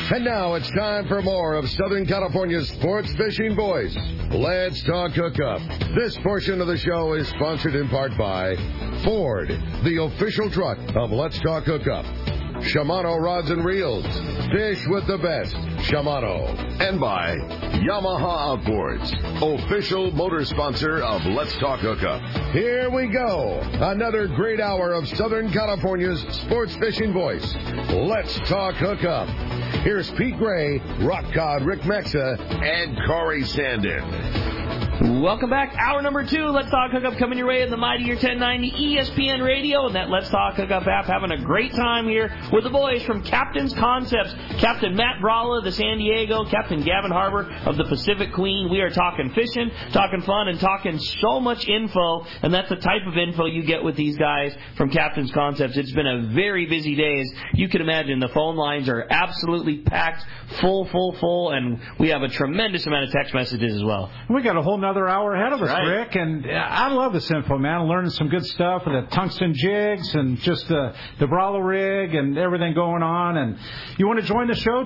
And now it's time for more of Southern California's sports fishing voice. Let's talk hookup. This portion of the show is sponsored in part by Ford, the official truck of Let's Talk Hookup. Shimano Rods and Reels. Fish with the best. Shimano. And by Yamaha Outboards, official motor sponsor of Let's Talk Hookup. Here we go. Another great hour of Southern California's sports fishing voice. Let's Talk Hookup. Here's Pete Gray, Rock Cod Rick Mexa, and Corey Sandin. Welcome back. Hour number 2, Let's Talk Hookup, coming your way in the mighty year 1090 ESPN Radio and that Let's Talk Hookup app. Having a great time here with the boys from Captain's Concepts. Captain Matt Bralla, the San Diego, Captain Gavin Harbour of the Pacific Queen. We are talking fishing, talking fun, and talking so much info, and that's the type of info you get with these guys from Captain's Concepts. It's been a very busy day, as you can imagine. The phone lines are absolutely packed, full, and we have a tremendous amount of text messages as well. We got a whole nother hour ahead of us, right, Rick, and I love this info, man. I'm learning some good stuff with the tungsten jigs and just the Bralla rig and everything going on. And you want to join the show?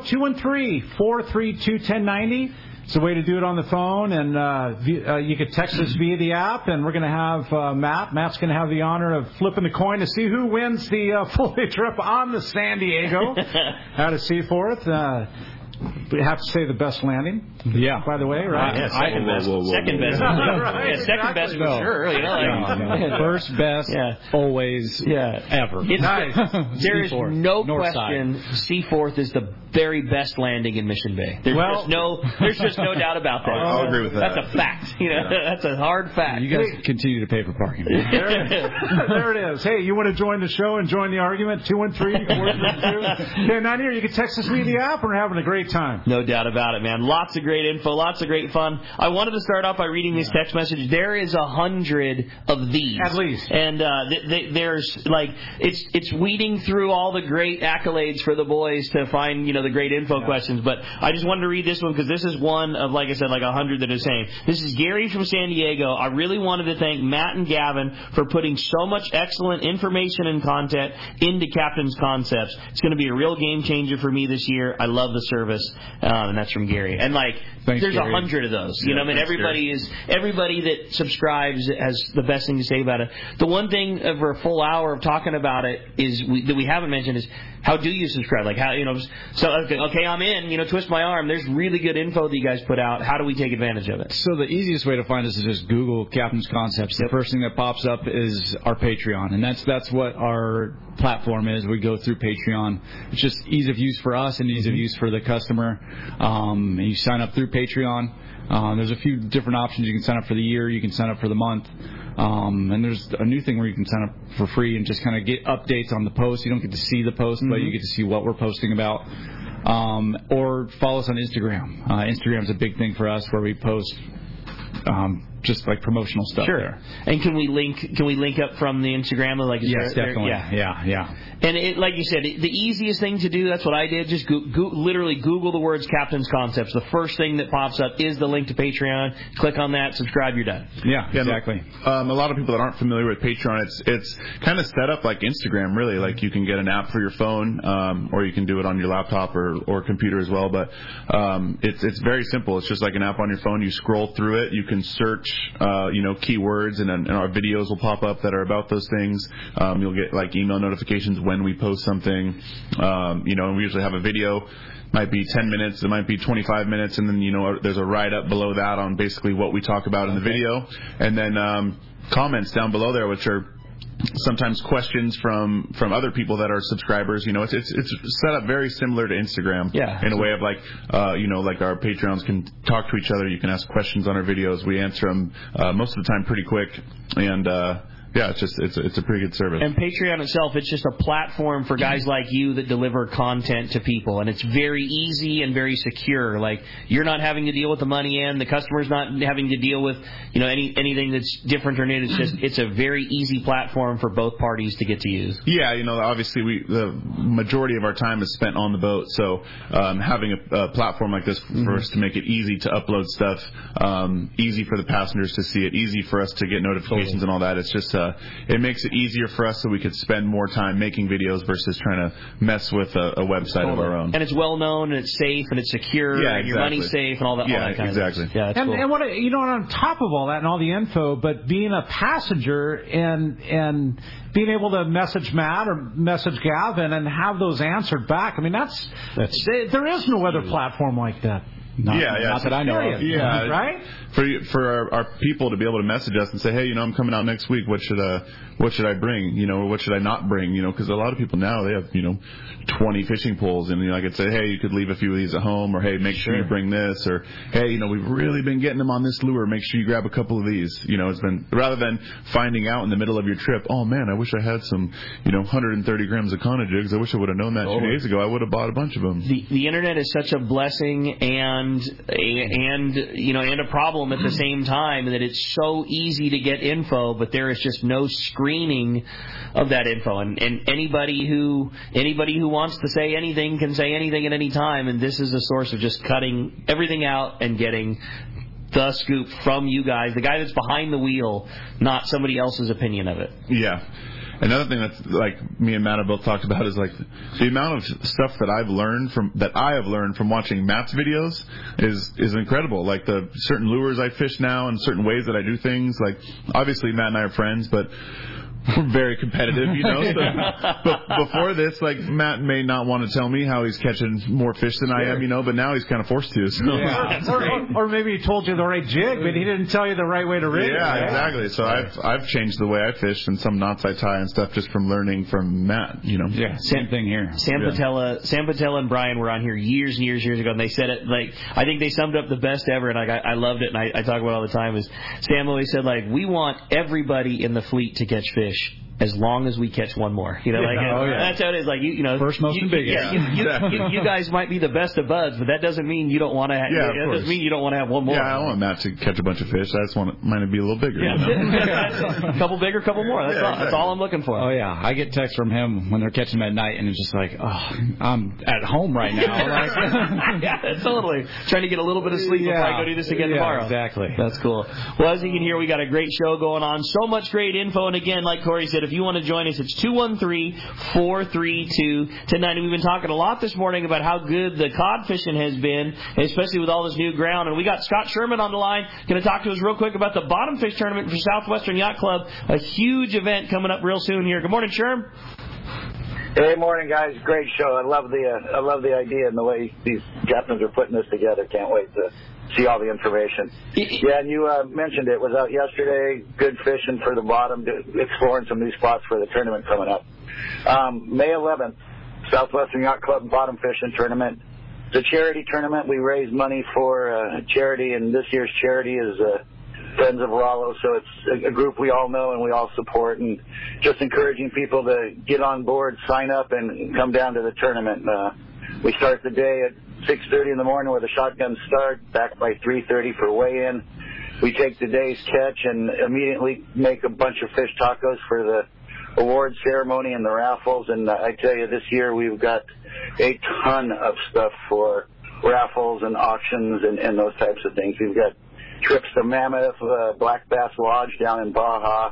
213-432-1090. It's a way to do it on the phone, and you can text us via the app, and we're going to have Matt. Matt's going to have the honor of flipping the coin to see who wins the full-day trip on the San Diego out of Seaforth. We have to say the best landing. Yeah. By the way, right? Yeah, second best. Second best. Right, yeah, second best for sure. You know, First best, always, ever. It's nice. There is no North question Seaforth is the very best landing in Mission Bay. There's just no doubt about that. I'll agree with that. That's a fact. You know, that's a hard fact. You guys continue to pay for parking. There it is. Hey, you want to join the show and join the argument? 213-432-1090, or you can text us via the app. We're having a great time. No doubt about it, man. Lots of great info, lots of great fun. I wanted to start off by reading this text message. There is 100 of these. At least. And there's, like, it's weeding through all the great accolades for the boys to find, the great info questions. But I just wanted to read this one because this is one of, like I said, like 100 that are saying. This is Gary from San Diego. I really wanted to thank Matt and Gavin for putting so much excellent information and content into Captain's Concepts. It's going to be a real game changer for me this year. I love the service. And that's from Gary. And there's 100 of those. Everybody that subscribes has the best thing to say about it. The one thing over a full hour of talking about it that we haven't mentioned is how do you subscribe? Like how okay, I'm in. Twist my arm. There's really good info that you guys put out. How do we take advantage of it? So the easiest way to find us is just Google Captain's Concepts. The first thing that pops up is our Patreon, and that's what our platform is. We go through Patreon. It's just ease of use for us and ease of use for the customer. And you sign up through Patreon. There's a few different options. You can sign up for the year. You can sign up for the month. And there's a new thing where you can sign up for free and just kind of get updates on the post. You don't get to see the post, but you get to see what we're posting about. Or follow us on Instagram. Instagram's a big thing for us where we post just like promotional stuff there. And can we link up from the Instagram? Yes, definitely. Yeah. And like you said, the easiest thing to do, that's what I did, just literally Google the words Captain's Concepts. The first thing that pops up is the link to Patreon. Click on that, subscribe, you're done. Yeah, exactly. A lot of people that aren't familiar with Patreon, it's kind of set up like Instagram, really. Like you can get an app for your phone, or you can do it on your laptop or computer as well. But it's very simple. It's just like an app on your phone. You scroll through it. You can search keywords, and our videos will pop up that are about those things. You'll get like email notifications when we post something. And we usually have a video. Might be 10 minutes, it might be 25 minutes, and then there's a write-up below that on basically what we talk about in the video, and then comments down below there, which are sometimes questions from other people that are subscribers. It's set up very similar to Instagram in a way of like our Patreons can talk to each other. You can ask questions on our videos. We answer them most of the time pretty quick, and it's a pretty good service. And Patreon itself, it's just a platform for guys like you that deliver content to people, and it's very easy and very secure. Like you're not having to deal with the money end, the customer's not having to deal with anything that's different or new. It's a very easy platform for both parties to get to use. Yeah, obviously the majority of our time is spent on the boat, so having a platform like this for us to make it easy to upload stuff, easy for the passengers to see it, easy for us to get notifications and all that. It's just it makes it easier for us so we could spend more time making videos versus trying to mess with a website of our own. And it's well known, and it's safe, and it's secure, and your money's safe, and all that. Yeah, all that kind exactly. of stuff. Yeah, that's cool. And what on top of all that and all the info, but being a passenger and being able to message Matt or message Gavin and have those answered back. I mean, there is no other platform like that. Not that I know of. Yeah, right. For our people to be able to message us and say, hey, I'm coming out next week. What should I bring? Or what should I not bring? Because a lot of people now, they have 20 fishing poles, and I could say, hey, you could leave a few of these at home, or hey, make sure you bring this, or hey, we've really been getting them on this lure. Make sure you grab a couple of these. It's been rather than finding out in the middle of your trip, oh man, I wish I had some 130 grams of Conda jigs. I wish I would have known that 2 days ago. I would have bought a bunch of them. The internet is such a blessing and a problem at the same time, that it's so easy to get info, but there is just no screening of that info, and anybody who wants to say anything can say anything at any time, and this is a source of just cutting everything out and getting the scoop from you guys, the guy that's behind the wheel, not somebody else's opinion of it. Yeah. Another thing that's like me and Matt have both talked about is like the amount of stuff that I have learned from watching Matt's videos is incredible. Like the certain lures I fish now and certain ways that I do things. Like obviously Matt and I are friends, but we're very competitive, So, but before this, like Matt may not want to tell me how he's catching more fish than I am, but now he's kind of forced to. So. Yeah. or maybe he told you the right jig, but he didn't tell you the right way to rig it. Yeah, exactly. So I've changed the way I fish and some knots I tie and stuff just from learning from Matt. Yeah, same thing here. Sam Patella and Brian were on here years and years ago, and they said it like I think they summed up the best ever, and I loved it, and I talk about it all the time. Is Sam always said like we want everybody in the fleet to catch fish as long as we catch one more. That's how it is. Like first, most, and biggest. You guys might be the best of buds, but that doesn't mean you don't want to. That doesn't mean you don't want to have one more. Yeah, I don't want Matt to catch a bunch of fish. I just want mine to be a little bigger. Yeah, a couple bigger, couple more. That's all I'm looking for. Oh yeah, I get texts from him when they're catching them at night, and it's just like, oh, I'm at home right now. Yeah, totally. Trying to get a little bit of sleep before I go do this again tomorrow. Exactly. That's cool. Well, as you can hear, we got a great show going on. So much great info, and again, like Corey said, if you want to join us, it's 213-432-1090. We've been talking a lot this morning about how good the cod fishing has been, especially with all this new ground. And we got Scott Sherman on the line, going to talk to us real quick about the bottom fish tournament for Southwestern Yacht Club, a huge event coming up real soon here. Good morning, Sherm. Hey, morning, guys. Great show. I love the idea and the way these captains are putting this together. Can't wait to see all the information. Yeah, and you mentioned it was out yesterday. Good fishing for the bottom, exploring some new spots for the tournament coming up. May 11th, Southwestern Yacht Club bottom fishing tournament. It's a charity tournament. We raise money for charity, and this year's charity is Friends of Rollo. So it's a group we all know and we all support, and just encouraging people to get on board, sign up, and come down to the tournament. We start the day at 6:30 in the morning where the shotguns start, back by 3:30 for weigh-in. We take the day's catch and immediately make a bunch of fish tacos for the award ceremony and the raffles. And I tell you, this year we've got a ton of stuff for raffles and auctions and those types of things. We've got trips to Mammoth, Black Bass Lodge down in Baja,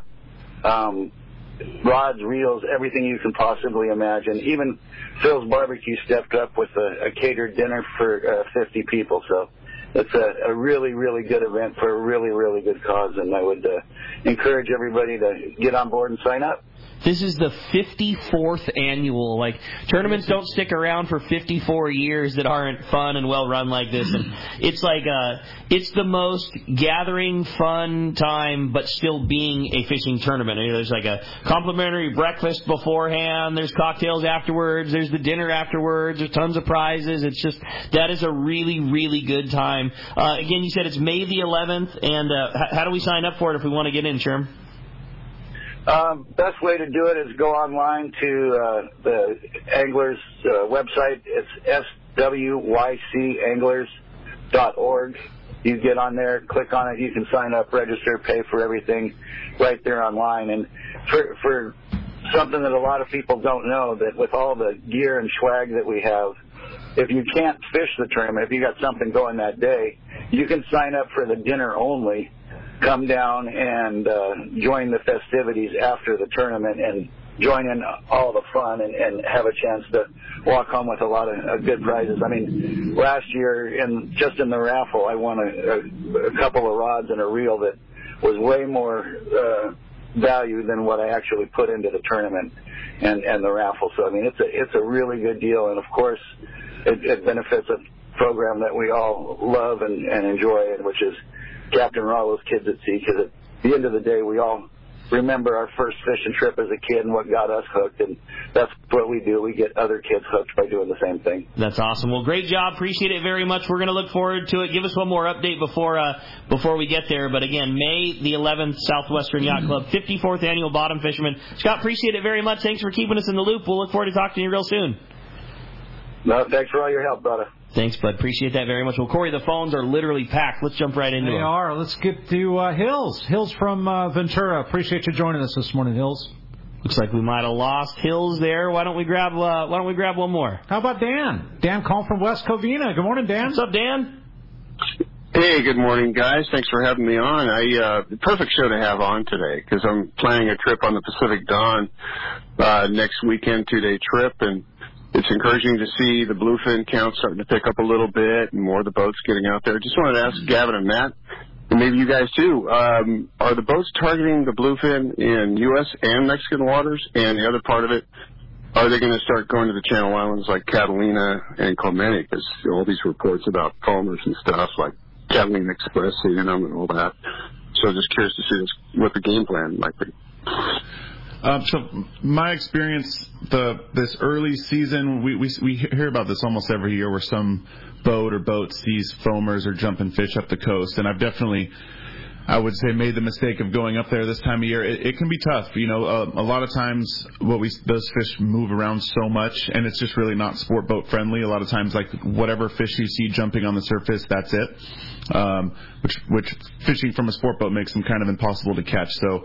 rods, reels, everything you can possibly imagine. Even Phil's Barbecue stepped up with a catered dinner for 50 people. So it's a really, really good event for a really, really good cause, and I would encourage everybody to get on board and sign up. This is the 54th annual. Like, tournaments don't stick around for 54 years that aren't fun and well run like this. And it's like it's the most gathering, fun time, but still being a fishing tournament. There's like a complimentary breakfast beforehand. There's cocktails afterwards. There's the dinner afterwards. There's tons of prizes. It's just, that is a really, really good time. Again, you said it's May the 11th, and how do we sign up for it if we want to get in, Sherm? Best way to do it is go online to the Anglers website. It's SWYCanglers.org. You get on there, click on it. You can sign up, register, pay for everything right there online. And for something that a lot of people don't know, that with all the gear and swag that we have, if you can't fish the tournament, if you got something going that day, you can sign up for the dinner only come down and join the festivities after the tournament and join in all the fun and have a chance to walk home with a lot of good prizes. I mean, last year, just in the raffle, I won a couple of rods and a reel that was way more value than what I actually put into the tournament and the raffle. So, I mean, it's a really good deal. And, of course, it benefits a program that we all love and enjoy, which is Captain Rollo's Kids at Sea, because at the end of the day, we all remember our first fishing trip as a kid and what got us hooked, and that's what we do. We get other kids hooked by doing the same thing. That's awesome. Well, great job. Appreciate it very much. We're going to look forward to it. Give us one more update before we get there. But again, May the 11th, Southwestern Yacht Club, 54th Annual Bottom Fisherman. Scott, appreciate it very much. Thanks for keeping us in the loop. We'll look forward to talking to you real soon. No, thanks for all your help, brother. Thanks, bud. Appreciate that very much. Well, Corey, the phones are literally packed. Let's jump right into it. They are. Let's get to Hills. Hills from Ventura. Appreciate you joining us this morning, Hills. Looks like we might have lost Hills there. Why don't we grab one more? How about Dan? Dan calling from West Covina. Good morning, Dan. What's up, Dan? Hey, good morning, guys. Thanks for having me on. Perfect show to have on today because I'm planning a trip on the Pacific Dawn next weekend, 2-day trip, and it's encouraging to see the bluefin count starting to pick up a little bit and more of the boats getting out there. Just wanted to ask Gavin and Matt, and maybe you guys too, are the boats targeting the bluefin in U.S. and Mexican waters? And the other part of it, are they going to start going to the Channel Islands like Catalina and Clemente? Because all these reports about foamers and stuff like Catalina Express seeing them and all that. So just curious to see what the game plan might be. So my experience, this early season, we hear about this almost every year where some boat or boat sees foamers or jumping fish up the coast, and I've definitely, I would say, made the mistake of going up there this time of year. It can be tough, you know. A lot of times, those fish move around so much, and it's just really not sport boat friendly. A lot of times, like whatever fish you see jumping on the surface, that's it. Which fishing from a sport boat makes them kind of impossible to catch. So.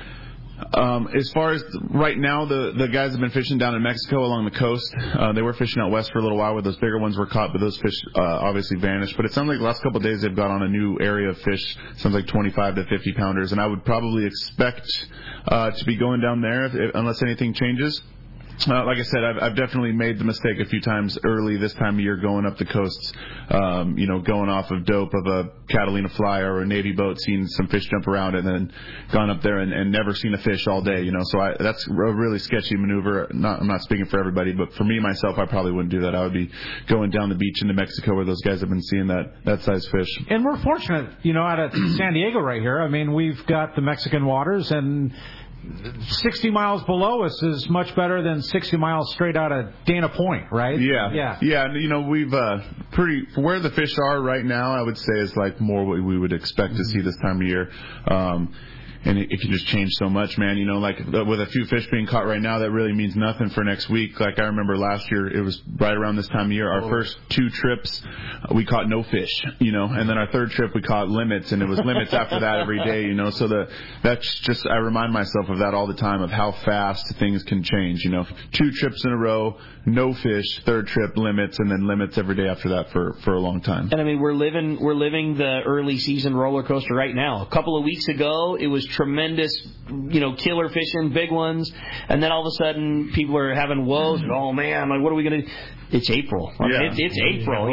As far as right now, the guys have been fishing down in Mexico along the coast. They were fishing out west for a little while where those bigger ones were caught, but those fish obviously vanished. But it sounds like the last couple of days they've got on a new area of fish. Sounds like 25 to 50 pounders, and I would probably expect to be going down there unless anything changes. Like I said, I've definitely made the mistake a few times early this time of year going up the coasts, going off of dope of a Catalina Flyer or a Navy boat, seeing some fish jump around and then gone up there and never seen a fish all day, So that's a really sketchy maneuver. I'm not speaking for everybody, but for me, myself, I probably wouldn't do that. I would be going down the beach into Mexico where those guys have been seeing that size fish. And we're fortunate, out of San Diego right here. I mean, we've got the Mexican waters, and 60 miles below us is much better than 60 miles straight out of Dana Point, right? Yeah. And, we've where the fish are right now, I would say is like more what we would expect to see this time of year. And it can just change so much, man. Like with a few fish being caught right now, that really means nothing for next week. Like I remember last year, it was right around this time of year. Our first 2 trips, we caught no fish, and then our third trip we caught limits, and it was limits after that every day, So that's just, I remind myself of that all the time, of how fast things can change. 2 trips in a row, no fish, third trip limits, and then limits every day after that for a long time. And I mean, we're living the early season roller coaster right now. A couple of weeks ago, it was tremendous, killer fishing, big ones, and then all of a sudden people are having woes. And, oh man, like what are we going to do? It's April. It's April.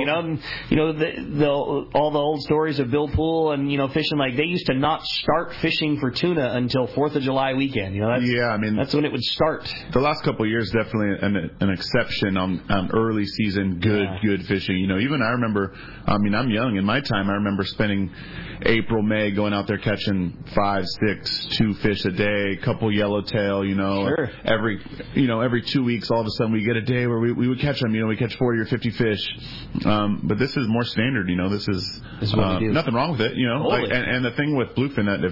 All the old stories of Bill Poole and fishing, like they used to not start fishing for tuna until 4th of July weekend. That's when it would start. The last couple of years definitely an exception on early season good fishing. Even I remember. I'm young. In my time, I remember spending April, May going out there catching 5, 6, 2 fish a day, a couple yellowtail. Sure. Every 2 weeks, all of a sudden we get a day where we would catch them. We catch 40 or 50 fish, but this is more standard. This is nothing wrong with it. And the thing with bluefin, that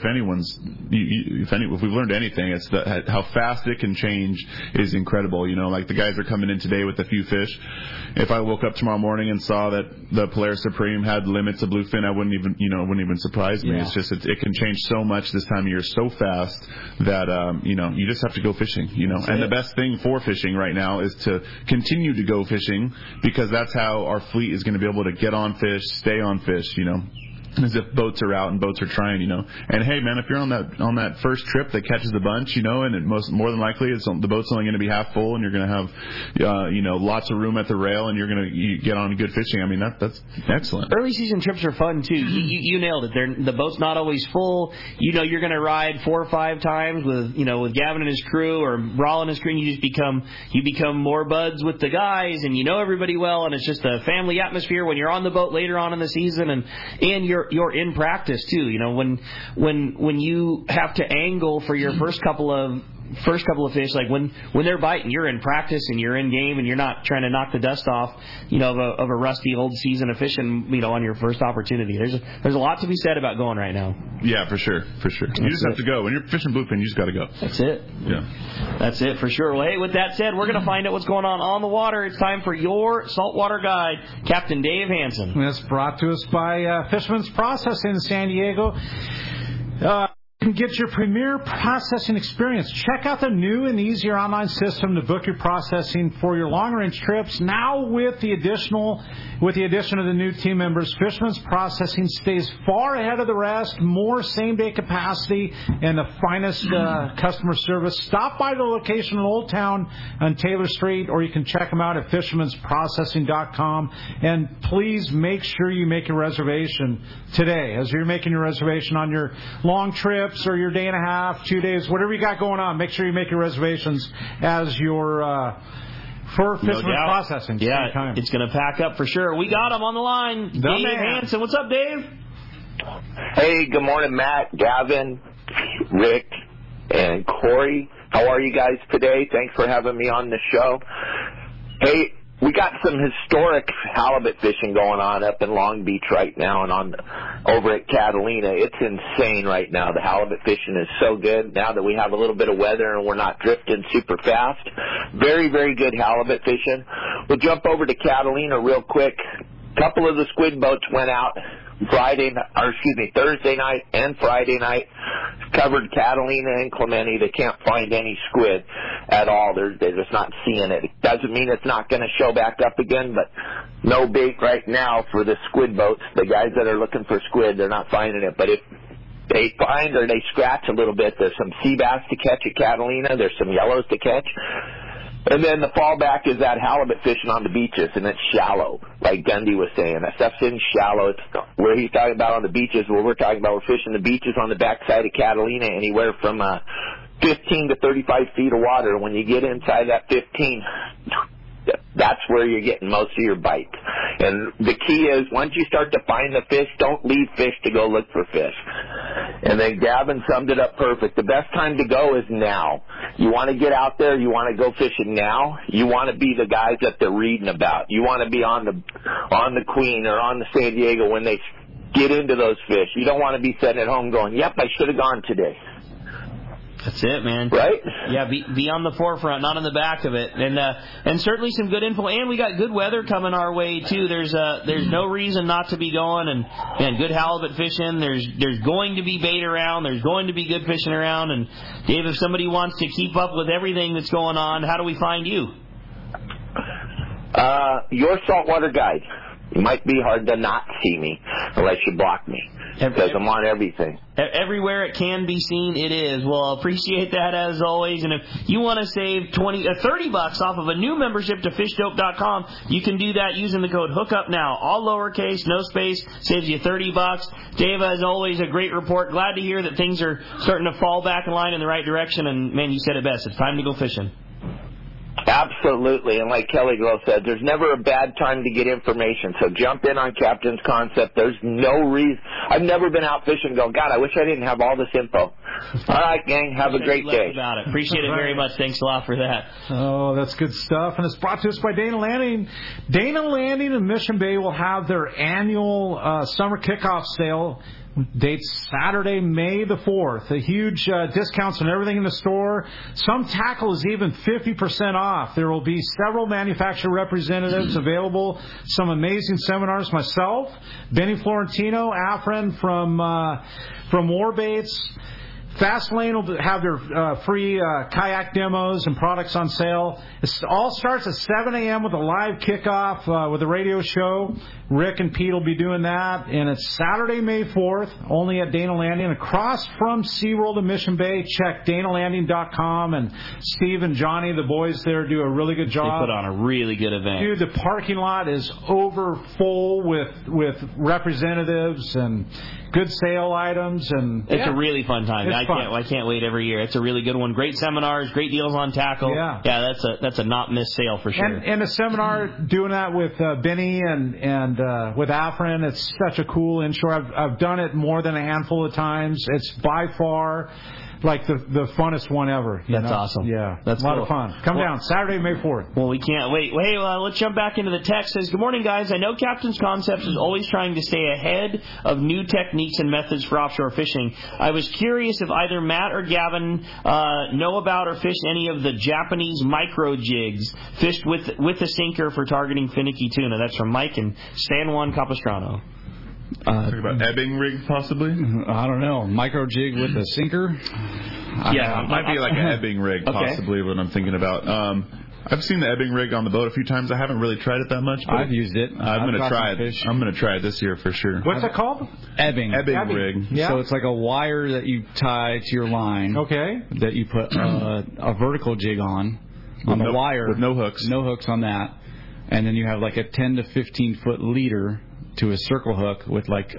if we've learned anything, it's that how fast it can change is incredible. Like the guys are coming in today with a few fish. If I woke up tomorrow morning and saw that the Polaris Supreme had limits of bluefin, I wouldn't even surprise me. Yeah. It's just it can change so much this time of year so fast that you just have to go fishing. And the best thing for fishing right now is to continue to go fishing, because that's how our fleet is going to be able to get on fish, stay on fish. as if boats are out and boats are trying, And hey, man, if you're on that first trip that catches the bunch, and more than likely the boat's only going to be half full, and you're going to have, lots of room at the rail, and you're going to get on good fishing. I mean, that's excellent. Early season trips are fun too. You nailed it. The boat's not always full. You're going to ride 4 or 5 times with Gavin and his crew, or Rawl and his crew. And you become more buds with the guys, and you know everybody well, and it's just a family atmosphere when you're on the boat later on in the season, and you're in practice too. When you have to angle for your first couple of fish, like when they're biting, you're in practice and you're in game, and you're not trying to knock the dust off, of a rusty old season of fishing, on your first opportunity. There's a lot to be said about going right now. Yeah, for sure. You just have to go. When you're fishing bluefin, you just got to go. That's it. Yeah. That's it for sure. Well, hey, with that said, we're going to find out what's going on the water. It's time for your saltwater guide, Captain Dave Hansen. That's brought to us by Fisherman's Processing in San Diego. You can get your premier processing experience. Check out the new and easier online system to book your processing for your long-range trips. Now with the addition of the new team members, Fisherman's Processing stays far ahead of the rest, more same-day capacity, and the finest customer service. Stop by the location in Old Town on Taylor Street, or you can check them out at fishermansprocessing.com. And please make sure you make a reservation today. As you're making your reservation on your long trips or your day and a half, 2 days, whatever you got going on, make sure you make your reservations as your for Fisherman's Processing. Yeah, it's going to pack up for sure. We got him on the line. Dave Hansen. What's up, Dave? Hey, good morning, Matt, Gavin, Rick, and Corey. How are you guys today? Thanks for having me on the show. Hey, we got some historic halibut fishing going on up in Long Beach right now and over at Catalina. It's insane right now. The halibut fishing is so good now that we have a little bit of weather and we're not drifting super fast. Very, very good halibut fishing. We'll jump over to Catalina real quick. A couple of the squid boats went out Thursday night and Friday night. Covered Catalina and Clemente. They can't find any squid at all. They're just not seeing it. It doesn't mean it's not going to show back up again, but no bait right now for the squid boats. The guys that are looking for squid, they're not finding it. But if they find or they scratch a little bit, there's some sea bass to catch at Catalina. There's some yellows to catch. And then the fallback is that halibut fishing on the beaches, and it's shallow, like Gundy was saying. That stuff's in shallow. It's where he's talking about on the beaches, where we're talking about, we're fishing the beaches on the backside of Catalina, anywhere from 15 to 35 feet of water. When you get inside that 15, that's where you're getting most of your bites. And the key is, once you start to find the fish, don't leave fish to go look for fish. And then Gavin summed it up perfect. The best time to go is now. You want to get out there, you want to go fishing now. You want to be the guys that they're reading about. You want to be on the Queen or on the San Diego when they get into those fish. You don't want to be sitting at home going, yep, I should have gone today. That's it, man. Right? Yeah, be on the forefront, not on the back of it, and certainly some good info. And we got good weather coming our way too. There's no reason not to be going, and good halibut fishing. There's going to be bait around. There's going to be good fishing around. And Dave, if somebody wants to keep up with everything that's going on, how do we find you? Your saltwater guide. It might be hard to not see me unless you block me, because I'm on everything. Everywhere it can be seen, it is. Well, I appreciate that as always. And if you want to save $30 off of a new membership to fishdope.com, you can do that using the code HOOKUPNOW. All lowercase, no space, saves you $30. Dave, as always, a great report. Glad to hear that things are starting to fall back in line in the right direction. And, man, you said it best. It's time to go fishing. Absolutely, and like Kelly Glow said, there's never a bad time to get information, so jump in on Captain's Concept. There's no reason. I've never been out fishing and go, God, I wish I didn't have all this info. All right, gang, have a great day. About it. Appreciate it very much. Thanks a lot for that. Oh, that's good stuff, and it's brought to us by Dana Landing. Dana Landing and Mission Bay will have their annual summer kickoff sale. Dates Saturday, May the 4th. A huge discounts on everything in the store. Some tackle is even 50% off. There will be several manufacturer representatives available. Some amazing seminars. Myself, Benny Florentino, Afren from Warbaits, Fastlane will have their free kayak demos and products on sale. It all starts at 7 a.m. with a live kickoff with a radio show. Rick and Pete will be doing that. And it's Saturday, May 4th, only at Dana Landing, across from SeaWorld in Mission Bay. Check DanaLanding.com. And Steve and Johnny, the boys there, do a really good job. They put on a really good event. Dude, the parking lot is over full with representatives and good sale items. And it's a really fun time. I can't wait every year. It's a really good one. Great seminars, great deals on tackle. Yeah, that's a not miss sale for sure. And a seminar doing that with Benny and with Afrin. It's such a cool inshore. I've done it more than a handful of times. It's by far like the funnest one ever. That's awesome. Yeah, that's a lot of fun. Come down Saturday, May 4th. Well, we can't wait. Well, hey, let's jump back into the text. It says, good morning, guys. I know Captain's Concepts is always trying to stay ahead of new techniques and methods for offshore fishing. I was curious if either Matt or Gavin know about or fish any of the Japanese micro jigs fished with a sinker for targeting finicky tuna. That's from Mike in San Juan Capistrano. Talk about ebbing rig, possibly? I don't know. Micro jig with a sinker? Yeah, it might be like an ebbing rig, possibly, what I'm thinking about. I've seen the ebbing rig on the boat a few times. I haven't really tried it that much. But I've used it. I'm going to try it. I'm going to try it this year for sure. What's it called? Ebbing rig. Yeah. So it's like a wire that you tie to your line. Okay. That you put a vertical jig on the wire. With no hooks. No hooks on that. And then you have like a 10 to 15 foot leader to a circle hook with like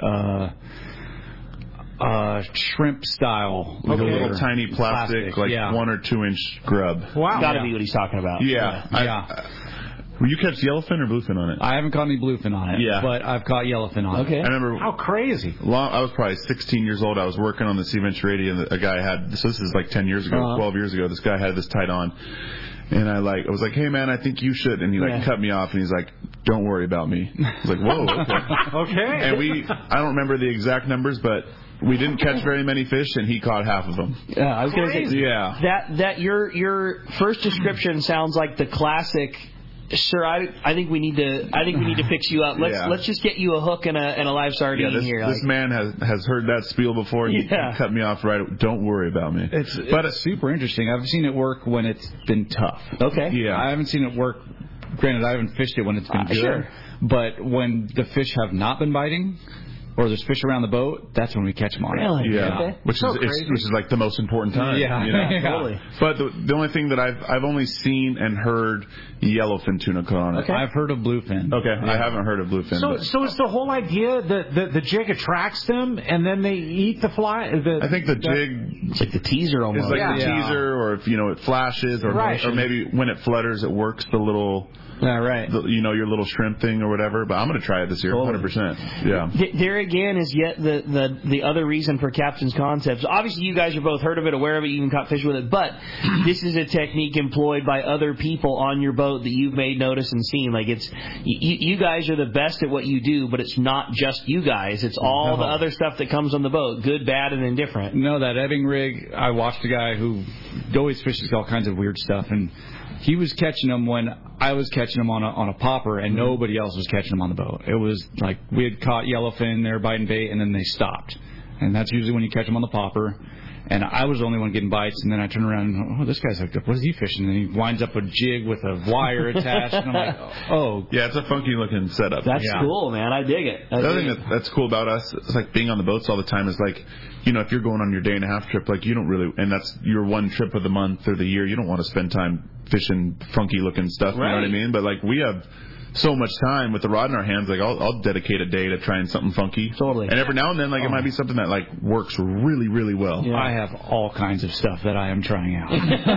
shrimp style. With a little tiny plastic. Like 1 or 2 inch grub. Wow. Gotta be what he's talking about. Yeah. Will you catch yellowfin or bluefin on it? I haven't caught any bluefin on it. Yeah. But I've caught yellowfin on it. Okay. I remember. How crazy. I was probably 16 years old. I was working on the Sea Venture 80, and a guy had, so this is like 10 years ago, 12 years ago, this guy had this tied on. And I was like, hey man, I think you should. And he cut me off, and he's like, don't worry about me. I was like, whoa, okay. Okay. And I don't remember the exact numbers, but we didn't catch very many fish, and he caught half of them. Yeah, I was going to say, that your first description sounds like the classic. Sir, I think we need to fix you up. Let's just get you a hook and a live sardine here. This man has heard that spiel before. He cut me off right. Don't worry about me. It's super interesting. I've seen it work when it's been tough. Okay. Yeah. I haven't seen it work. Granted, I haven't fished it when it's been good. Sure. But when the fish have not been biting, or there's fish around the boat, that's when we catch them on it. Really? Yeah. Okay. Which is like the most important time. Yeah. You know? Totally. But the only thing that I've only seen and heard yellowfin tuna caught on it. Okay. I've heard of bluefin. Okay. Yeah. I haven't heard of bluefin. So is the whole idea that the jig attracts them and then they eat the fly? I think the jig. It's like the teaser almost. It's like the teaser, or if it flashes, or maybe when it flutters, it works the little. Yeah, right. Your little shrimp thing or whatever. But I'm going to try it this year, 100%. Yeah. There again is yet the other reason for Captain's Concepts. Obviously, you guys are both heard of it, aware of it, you even caught fish with it. But this is a technique employed by other people on your boat that you've made notice and seen. Like you guys are the best at what you do, but it's not just you guys. It's all the other stuff that comes on the boat, good, bad, and indifferent. No, that ebbing rig. I watched a guy who always fishes all kinds of weird stuff, and he was catching them when I was catching them on a popper, and nobody else was catching them on the boat. It was like we had caught yellowfin, they were biting bait, and then they stopped. And that's usually when you catch them on the popper. And I was the only one getting bites, and then I turn around and, this guy's hooked up. What is he fishing? And he winds up a jig with a wire attached, and I'm like, oh. Yeah, it's a funky looking setup. That's cool, man. I dig it. The other thing that's cool about us is like being on the boats all the time is like, if you're going on your day-and-a-half trip, like you don't really, and that's your one trip of the month or the year, you don't want to spend time fishing funky looking stuff, you know what I mean? But like we have so much time with the rod in our hands, like I'll dedicate a day to trying something funky. Totally. And every now and then, like it might be something that like works really, really well. Yeah. I have all kinds of stuff that I am trying out.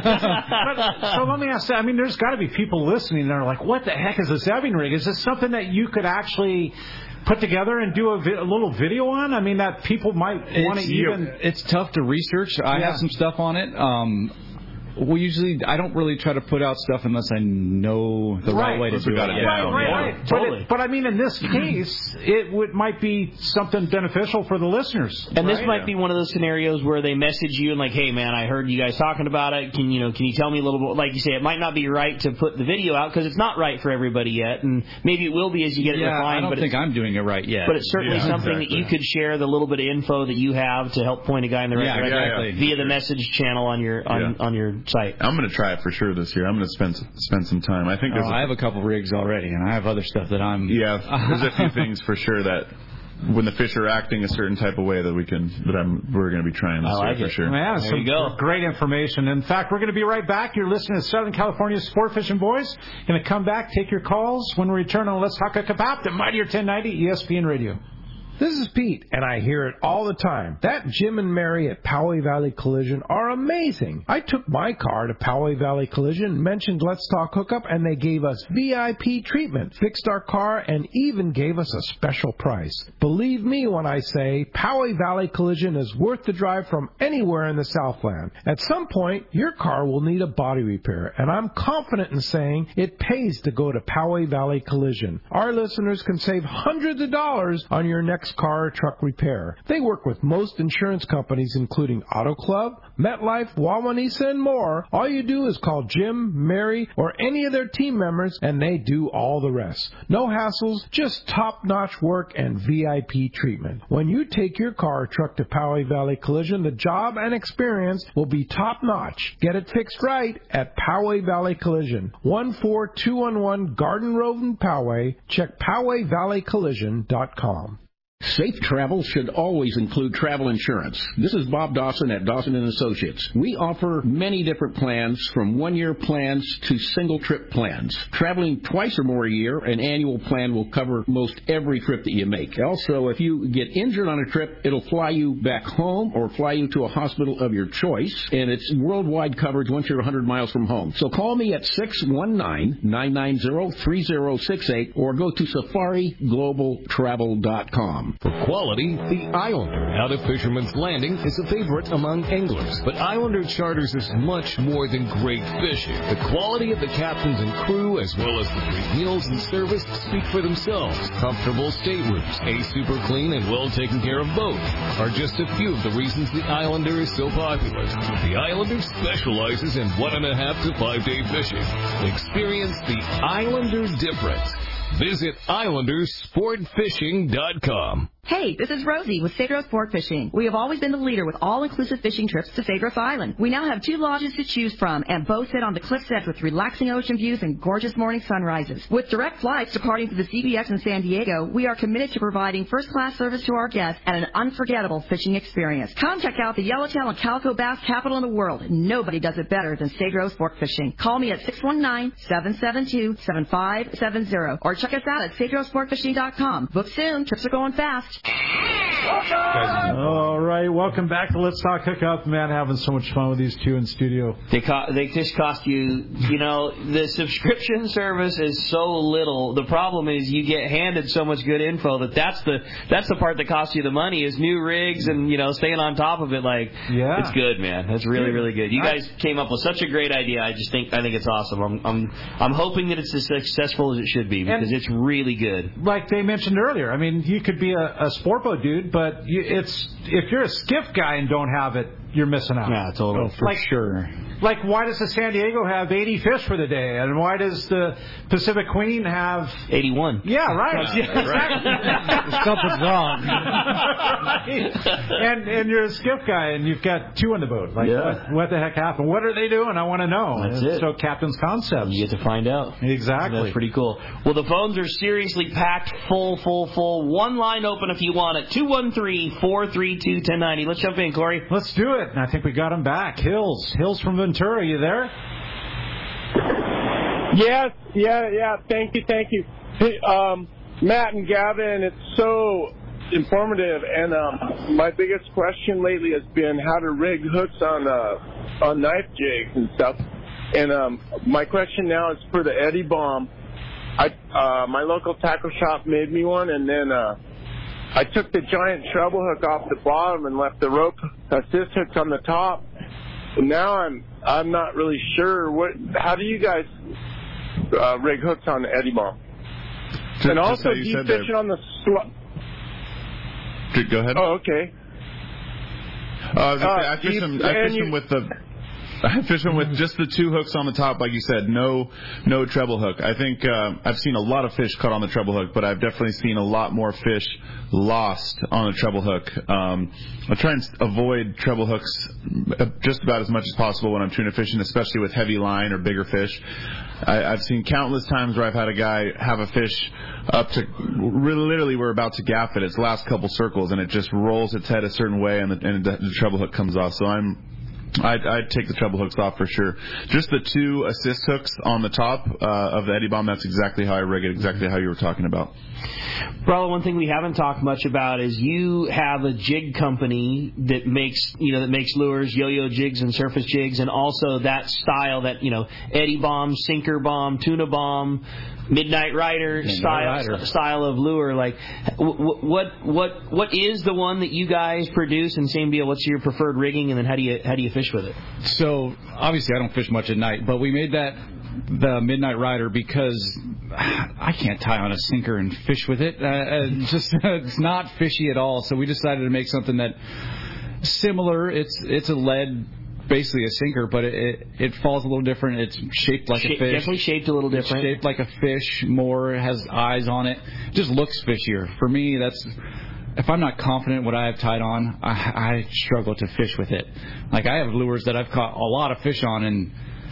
So let me ask that. I mean, there's got to be people listening that are like, what the heck is this ebbing rig? Is this something that you could actually put together and do a little video on? I mean, that people might want to even... It's tough to research. I have some stuff on it. I don't really try to put out stuff unless I know the right way to do it. Right. Totally. But I mean, in this case, it might be something beneficial for the listeners. And this might be one of those scenarios where they message you and like, hey man, I heard you guys talking about it. Can you tell me a little bit? Like you say, it might not be right to put the video out because it's not right for everybody yet, and maybe it will be as you get it refined. I don't think I'm doing it right yet. But it's certainly something that you could share the little bit of info that you have to help point a guy in the right direction via the message channel on your on your site. I'm going to try it for sure this year. I'm going to spend some time. I think I have a couple rigs already, and I have other stuff that I'm. Yeah, there's a few things for sure that when the fish are acting a certain type of way that we're going to be trying this year for sure. Yeah, there you go. Great information. In fact, we're going to be right back. You're listening to Southern California Sport Fishing Boys. Going to come back, take your calls when we return on Let's Talk Hookup, the Mightier 1090 ESPN Radio. This is Pete, and I hear it all the time. That Jim and Mary at Poway Valley Collision are amazing. I took my car to Poway Valley Collision, mentioned Let's Talk Hookup, and they gave us VIP treatment, fixed our car, and even gave us a special price. Believe me when I say Poway Valley Collision is worth the drive from anywhere in the Southland. At some point, your car will need a body repair, and I'm confident in saying it pays to go to Poway Valley Collision. Our listeners can save hundreds of dollars on your next car or truck repair. They work with most insurance companies, including Auto Club, MetLife, Wawanesa, and more. All you do is call Jim, Mary, or any of their team members, and they do all the rest. No hassles, just top-notch work and VIP treatment. When you take your car or truck to Poway Valley Collision, the job and experience will be top-notch. Get it fixed right at Poway Valley Collision, 14211 Garden Road in Poway. Check PowayValleyCollision.com. Safe travel should always include travel insurance. This is Bob Dawson at Dawson & Associates. We offer many different plans, from one-year plans to single-trip plans. Traveling twice or more a year, an annual plan will cover most every trip that you make. Also, if you get injured on a trip, it'll fly you back home or fly you to a hospital of your choice, and it's worldwide coverage once you're 100 miles from home. So call me at 619-990-3068 or go to safariglobaltravel.com. For quality, the Islander out of Fisherman's Landing is a favorite among anglers. But Islander Charters is much more than great fishing. The quality of the captains and crew, as well as the great meals and service, speak for themselves. Comfortable staterooms, a super clean and well taken care of boat are just a few of the reasons the Islander is so popular. The Islander specializes in 1.5 to 5 day fishing. Experience the Islander difference. Visit IslanderSportFishing.com. Hey, this is Rosie with Cedros Sport Fishing. We have always been the leader with all-inclusive fishing trips to Cedros Island. We now have 2 lodges to choose from, and both sit on the cliff's edge with relaxing ocean views and gorgeous morning sunrises. With direct flights departing to the CBX in San Diego, we are committed to providing first-class service to our guests and an unforgettable fishing experience. Come check out the Yellowtail and Calico Bass capital in the world. Nobody does it better than Cedros Sport Fishing. Call me at 619-772-7570 or check us out at CedrosSportFishing.com. Book soon. Trips are going fast. All right, welcome back to Let's Talk Hookup. Man, having so much fun with these two in studio. They just cost you, the subscription service is so little. The problem is you get handed so much good info that's the part that costs you the money is new rigs and, staying on top of it. It's good, man. It's really, really good. You guys came up with such a great idea. I think it's awesome. I'm hoping that it's as successful as it should be because it's really good. Like they mentioned earlier, I mean, you could be a sport boat dude, but if you're a skiff guy and don't have it, you're missing out. Yeah, totally. For sure. Like, why does the San Diego have 80 fish for the day? And why does the Pacific Queen have 81? Yeah, right. Exactly. Something's wrong. And you're a skiff guy, and you've got 2 on the boat. What the heck happened? What are they doing? I want to know. That's it. So Captain's Concepts. You get to find out. Exactly. That's pretty cool. Well, the phones are seriously packed full. One line open if you want it. 213-432-1090. Let's jump in, Corey. Let's do it. And I think we got him back. Hills from Ventura, are you there? Yes, yeah. Thank you. Hey, Matt and Gavin, it's so informative. And my biggest question lately has been how to rig hooks on knife jigs and stuff. And my question now is for the Eddie Bomb. My local tackle shop made me one, and then I took the giant treble hook off the bottom and left the rope assist hooks on the top. And now I'm not really sure. How do you guys rig hooks on the Eddie Bomb? And also, do you fishing on the Go ahead. Oh, okay. I fish them with just the 2 hooks on the top, like you said. No treble hook. I think I've seen a lot of fish caught on the treble hook, but I've definitely seen a lot more fish lost on a treble hook. I try and avoid treble hooks just about as much as possible when I'm tuna fishing, especially with heavy line or bigger fish. I've seen countless times where I've had a guy have a fish up to literally we're about to gaff it. Its last couple circles, and it just rolls its head a certain way, and the treble hook comes off. So I'd take the treble hooks off for sure. Just the 2 assist hooks on the top of the Eddie Bomb, that's exactly how I rig it, exactly how you were talking about. Probably one thing we haven't talked much about is you have a jig company that makes lures, yo-yo jigs and surface jigs, and also that style that, Eddie Bomb, Sinker Bomb, Tuna Bomb, Midnight Rider style of lure. Like, what is the one that you guys produce? And same deal, what's your preferred rigging, and then how do you fish with it? So obviously I don't fish much at night, but we made the Midnight Rider because I can't tie on a sinker and fish with it. It's not fishy at all. So we decided to make something that similar. It's a lead. Basically a sinker, but it falls a little different. It's shaped like a fish. Definitely shaped a little different. It's shaped like a fish more, has eyes on it. It just looks fishier. For me, if I'm not confident what I have tied on, I struggle to fish with it. Like, I have lures that I've caught a lot of fish on, and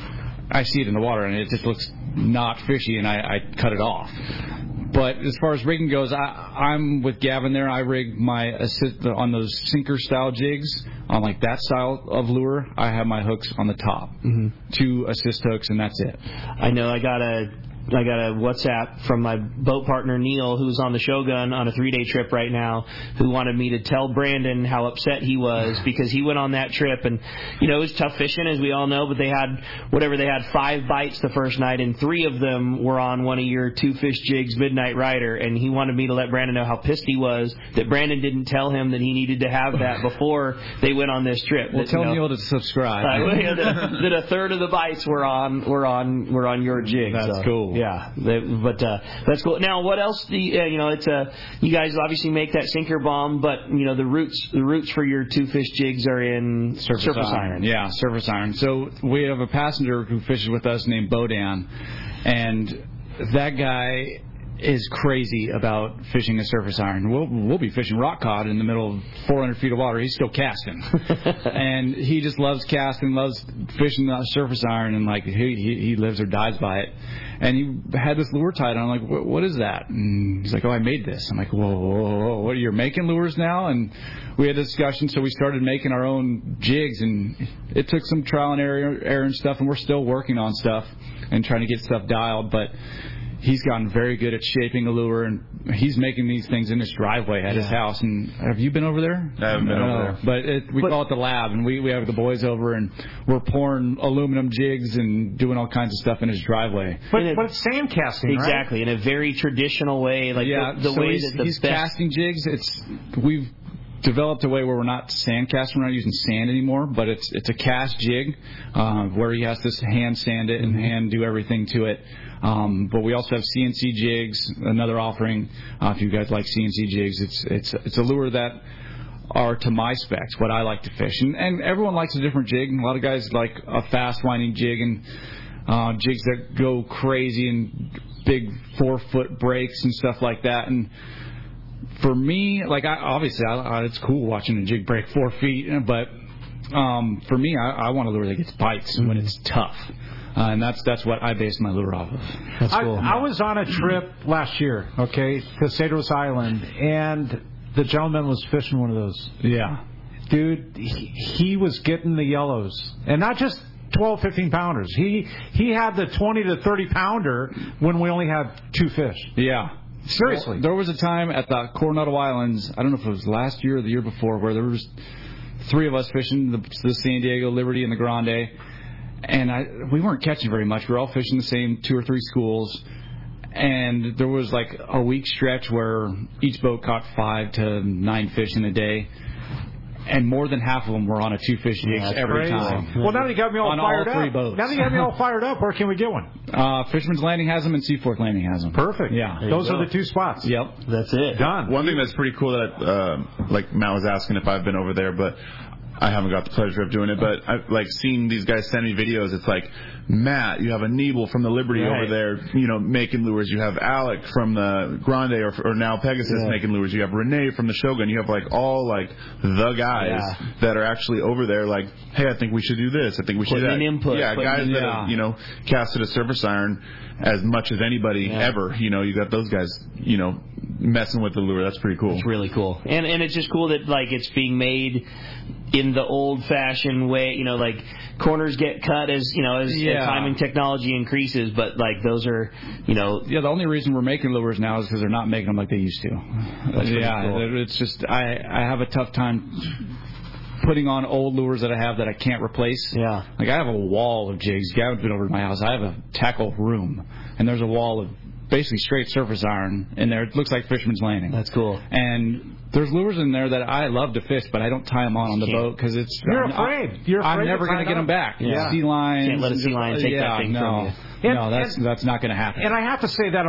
I see it in the water, and it just looks not fishy, and I cut it off. But as far as rigging goes, I'm with Gavin there. I rig my assist on those sinker-style jigs. On like that style of lure, I have my hooks on the top. 2 assist hooks, and that's it. I know I got a WhatsApp from my boat partner Neil, who's on the Shogun on a 3-day trip right now, who wanted me to tell Brandon how upset he was because he went on that trip, and it was tough fishing, as we all know, but they had 5 bites the first night, and 3 of them were on one of your 2-fish jigs, Midnight Rider, and he wanted me to let Brandon know how pissed he was that Brandon didn't tell him that he needed to have that before they went on this trip. Well, tell Neil to subscribe. That a third of the bites were on your jig. That's cool. Yeah, but that's cool. Now, what else? It's you guys obviously make that Sinker Bomb, but the roots for your 2-fish jigs are in surface iron. Yeah, surface iron. So we have a passenger who fishes with us named Bodan, and that guy is crazy about fishing a surface iron. We'll be fishing rock cod in the middle of 400 feet of water. He's still casting, and he just loves casting, loves fishing the surface iron, and like he lives or dies by it. And he had this lure tied on. I'm like, what is that? And he's like, I made this. I'm like, whoa, what, you're making lures now? And we had a discussion, so we started making our own jigs, and it took some trial and error and stuff, and we're still working on stuff and trying to get stuff dialed, but he's gotten very good at shaping a lure, and he's making these things in his driveway at his house. And have you been over there? I haven't been over there. But we call it the lab, and we have the boys over, and we're pouring aluminum jigs and doing all kinds of stuff in his driveway. But it's sand casting, exactly, right? in a very traditional way. Like the way that he's casting jigs. We've developed a way where we're not sand casting. We're not using sand anymore, but it's a cast jig where he has to hand sand it and hand do everything to it. But we also have CNC jigs, another offering. If you guys like CNC jigs, it's a lure that are to my specs, what I like to fish. And everyone likes a different jig. A lot of guys like a fast winding jig and jigs that go crazy and big 4-foot breaks and stuff like that. And for me, like obviously it's cool watching a jig break 4 feet, but for me, I want a lure that gets bites when it's tough. And that's what I base my lure off of. That's cool. I was on a trip last year, to Cedros Island, and the gentleman was fishing one of those. Yeah. Dude, he was getting the yellows. And not just 12, 15 pounders. He had the 20 to 30 pounder when we only had 2 fish. Yeah. Seriously. Well, there was a time at the Coronado Islands, I don't know if it was last year or the year before, where there was 3 of us fishing the San Diego, Liberty, and the Grande. And we weren't catching very much. We were all fishing the same 2 or 3 schools. And there was like a week stretch where each boat caught 5 to 9 fish in a day. and more than half of them were on a 2-fish jigs every time. Well, now you got me all fired up. On all 3 boats. Now you got me all fired up. Where can we get one? Fisherman's Landing has them and Seaforth Landing has them. Perfect. Yeah. Those are the 2 spots. Yep. That's it. Done. One thing that's pretty cool that, like Matt was asking if I've been over there, but I haven't got the pleasure of doing it, but I've like seen these guys send me videos. It's like, Matt, you have a Nebel from the Liberty over there, making lures. You have Alec from the Grande or now Pegasus making lures. You have Renee from the Shogun. You have like all like the guys that are actually over there like, hey, I think we should do this. I think we should do that. Input. Yeah, guys that have, casted a surface iron as much as anybody ever. You got those guys, messing with the lure. That's pretty cool. It's really cool. And it's just cool that like it's being made in the old-fashioned way, like corners get cut as time and technology increases, but like those are, the only reason we're making lures now is because they're not making them like they used to. That's cool. It's just I have a tough time putting on old lures that I have that I can't replace. Yeah. Like I have a wall of jigs. Gavin's been over to my house. I have a tackle room, and there's a wall of basically straight surface iron in there. It looks like Fisherman's Landing. That's cool. And there's lures in there that I love to fish, but I don't tie them on the boat because it's... You're afraid. I'm never going to get them back. Yeah. Sea lions. Can't let a sea lion take that thing from you. That's not going to happen. And I have to say that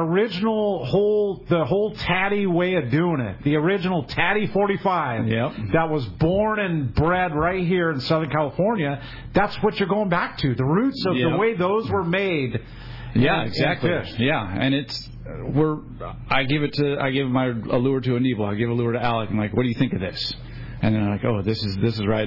the whole Tatty way of doing it, the original Tatty 45 that was born and bred right here in Southern California, that's what you're going back to. The roots of the way those were made. Yeah, exactly. Yeah, and it's I give a lure to a Nebel. I give a lure to Alec. I'm like, what do you think of this? And then I'm like, oh, this is right.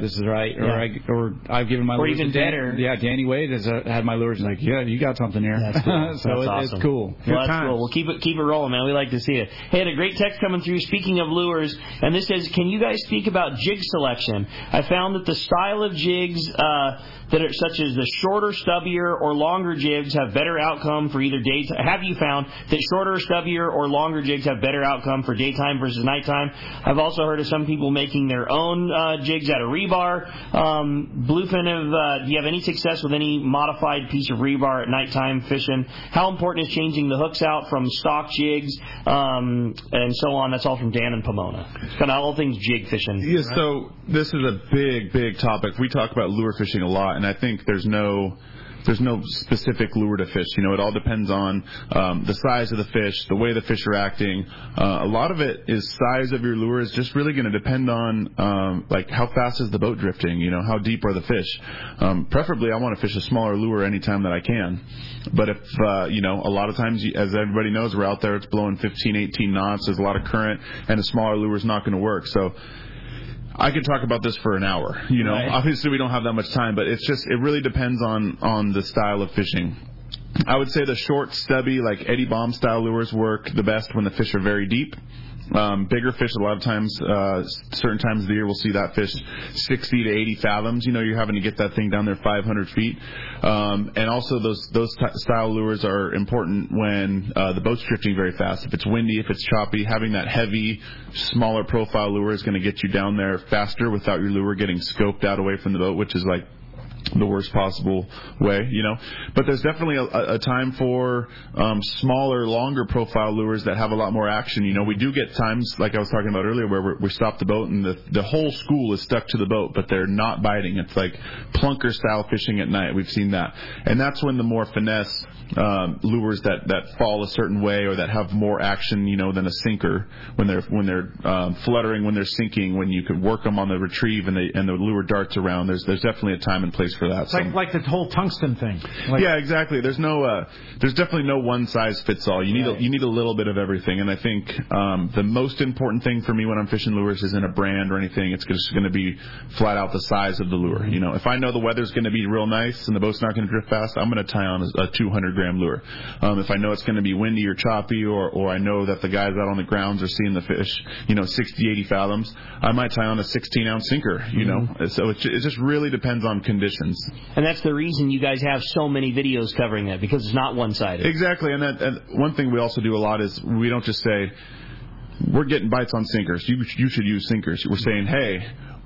Or I've given my lures even to Danny. Yeah, Danny Wade has had my lures. He's like, yeah, you got something here. That's cool. So that's awesome. It's cool. Well, that's cool. Well, keep it rolling, man. We like to see it. Hey, had a great text coming through. Speaking of lures, and this says, can you guys speak about jig selection? I found that the style of jigs that are such as the shorter, stubbier, or longer jigs have better outcome for either daytime. Have you found that shorter, stubbier, or longer jigs have better outcome for daytime versus nighttime? I've also heard of some people making their own jigs out of rebar. Bluefin, do you have any success with any modified piece of rebar at nighttime fishing? How important is changing the hooks out from stock jigs, and so on? That's all from Dan and Pomona. It's kind of all things jig fishing. Yeah, right? So this is a big topic. We talk about lure fishing a lot, and I think there's no specific lure to fish. It all depends on the size of the fish, the way the fish are acting. A lot of it is size of your lure is just really going to depend on like how fast is the boat drifting, how deep are the fish. Preferably I want to fish a smaller lure anytime that I can. But if, a lot of times, as everybody knows, we're out there, it's blowing 15, 18 knots, there's a lot of current, and a smaller lure is not going to work. So I could talk about this for an hour. Right. Obviously we don't have that much time, but it really depends on the style of fishing. I would say the short, stubby, like Eddie Baum style lures work the best when the fish are very deep. Bigger fish, a lot of times, certain times of the year, we'll see that fish 60 to 80 fathoms. You're having to get that thing down there 500 feet. And also those style lures are important when the boat's drifting very fast. If it's windy, if it's choppy, having that heavy, smaller profile lure is going to get you down there faster without your lure getting scoped out away from the boat, which is like the worst possible way, But there's definitely a time for smaller, longer profile lures that have a lot more action. We do get times, like I was talking about earlier, where we stop the boat and the whole school is stuck to the boat, but they're not biting. It's like plunker style fishing at night. We've seen that. And that's when the more finesse lures that fall a certain way or that have more action, than a sinker, when they're fluttering, when they're sinking, when you can work them on the retrieve and the lure darts around. There's definitely a time and place for that. It's like the whole tungsten thing. Yeah, exactly. There's definitely no one size fits all. You need a little bit of everything. And I think the most important thing for me when I'm fishing lures isn't a brand or anything. It's just going to be flat out the size of the lure. If I know the weather's going to be real nice and the boat's not going to drift fast, I'm going to tie on a 200-gram lure. If I know it's going to be windy or choppy, or I know that the guys out on the grounds are seeing the fish, 60, 80 fathoms, I might tie on a 16-ounce sinker. So it just really depends on conditions. And that's the reason you guys have so many videos covering that, because it's not one-sided. Exactly. And one thing we also do a lot is we don't just say, we're getting bites on sinkers, you should use sinkers. We're saying, hey,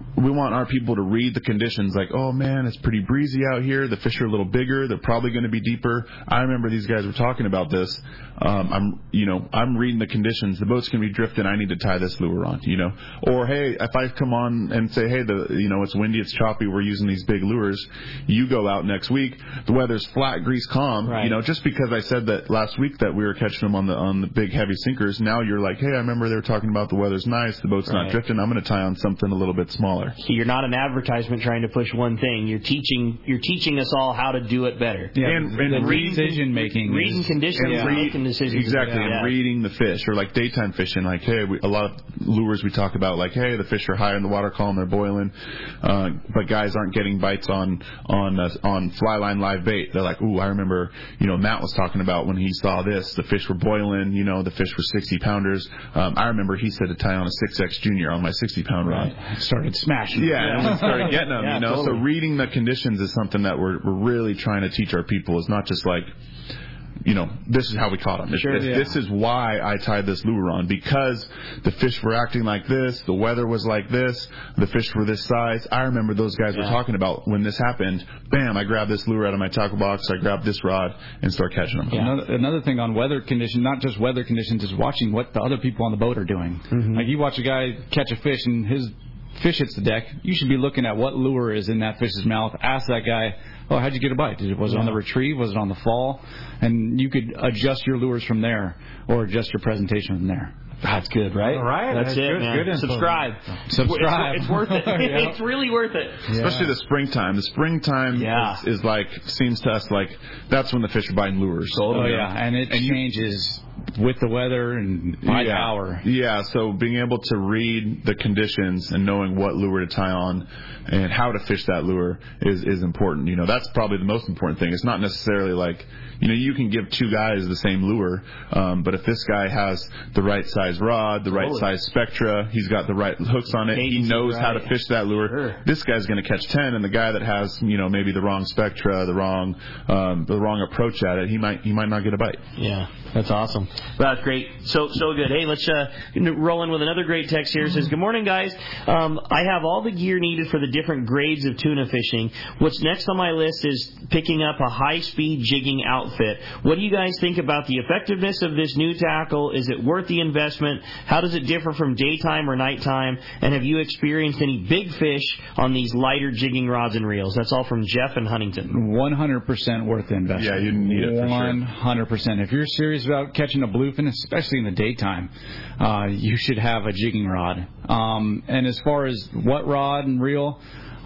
we want our people to read the conditions, like, oh man, it's pretty breezy out here. The fish are a little bigger. They're probably going to be deeper. I remember these guys were talking about this. I'm reading the conditions. The boat's going to be drifting. I need to tie this lure on, Or hey, if I come on and say, hey, it's windy, it's choppy, we're using these big lures. You go out next week, the weather's flat, grease, calm. Right. Just because I said that last week that we were catching them on the big heavy sinkers. Now you're like, hey, I remember they were talking about the weather's nice, the boat's not drifting. I'm going to tie on something a little bit smaller. You're not an advertisement trying to push one thing. You're teaching us all how to do it better. Yeah, and decision making, reading conditions, and making decisions. Exactly, and reading the fish, or like daytime fishing. Like, hey, a lot of lures we talk about, like, hey, the fish are high in the water column, they're boiling, but guys aren't getting bites on fly line live bait. They're like, ooh, I remember, Matt was talking about when he saw this, the fish were boiling, the fish were 60 pounders. I remember he said to tie on a 6X Junior on my 60-pound rod. Started smashing. Yeah, and we started getting them, Totally. So reading the conditions is something that we're really trying to teach our people. It's not just like, this is how we caught them. This is why I tied this lure on, because the fish were acting like this, the weather was like this, the fish were this size. I remember those guys were talking about when this happened, bam, I grabbed this lure out of my tackle box, I grabbed this rod, and start catching them. Yeah. Another thing on weather conditions, not just weather conditions, is watching what the other people on the boat are doing. Mm-hmm. Like, you watch a guy catch a fish and his fish hits the deck, you should be looking at what lure is in that fish's mouth. Ask that guy, oh, how'd you get a bite? Was it on the retrieve? Was it on the fall? And you could adjust your lures from there, or adjust your presentation from there. That's good, right? All right. That's it, good, man. Good Subscribe. It's worth it. It's really worth it. Especially the springtime. The springtime is like, seems to us like that's when the fish are biting lures. Oh, yeah. And it changes with the weather and by the hour. Yeah, so being able to read the conditions and knowing what lure to tie on and how to fish that lure is important. That's probably the most important thing. It's not necessarily like, you can give two guys the same lure, but if this guy has the right size rod, the right size spectra, he's got the right hooks on it, he knows how to fish that lure, this guy's going to catch 10, and the guy that has, maybe the wrong spectra, the wrong approach at it, he might not get a bite. Yeah, that's awesome. That's great. So good. Hey, let's roll in with another great text here. It says, good morning, guys. I have all the gear needed for the different grades of tuna fishing. What's next on my list is picking up a high-speed jigging outfit. What do you guys think about the effectiveness of this new tackle? Is it worth the investment? How does it differ from daytime or nighttime? And have you experienced any big fish on these lighter jigging rods and reels? That's all from Jeff in Huntington. 100% worth the investment. Yeah, you need it for sure. 100%. If you're serious about catching a bluefin, especially in the daytime, you should have a jigging rod. And as far as what rod and reel,